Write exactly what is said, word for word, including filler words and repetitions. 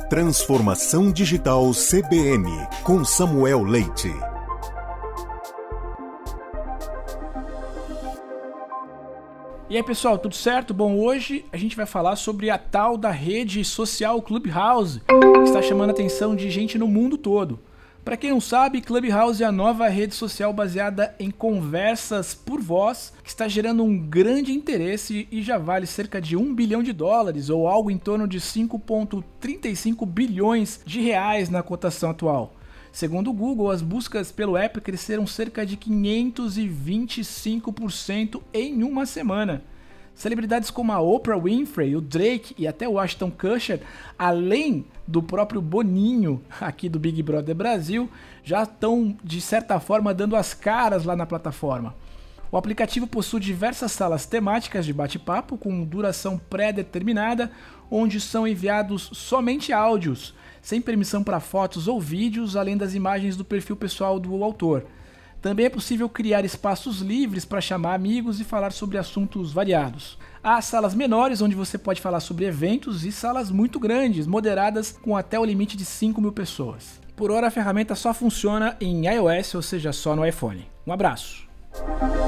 Transformação Digital C B N, com Samuel Leite. E aí pessoal, tudo certo? Bom, hoje a gente vai falar sobre a tal da rede social Clubhouse, que está chamando a atenção de gente no mundo todo. Para quem não sabe, Clubhouse é a nova rede social baseada em conversas por voz, que está gerando um grande interesse e já vale cerca de um bilhão de dólares, ou algo em torno de cinco vírgula trinta e cinco bilhões de reais na cotação atual. Segundo o Google, as buscas pelo app cresceram cerca de quinhentos e vinte e cinco por cento em uma semana. Celebridades como a Oprah Winfrey, o Drake e até o Ashton Kutcher, além do próprio Boninho aqui do Big Brother Brasil, já estão de certa forma dando as caras lá na plataforma. O aplicativo possui diversas salas temáticas de bate-papo com duração pré-determinada, onde são enviados somente áudios, sem permissão para fotos ou vídeos, além das imagens do perfil pessoal do autor. Também é possível criar espaços livres para chamar amigos e falar sobre assuntos variados. Há salas menores, onde você pode falar sobre eventos, e salas muito grandes, moderadas, com até o limite de cinco mil pessoas. Por hora, a ferramenta só funciona em iOS, ou seja, só no iPhone. Um abraço!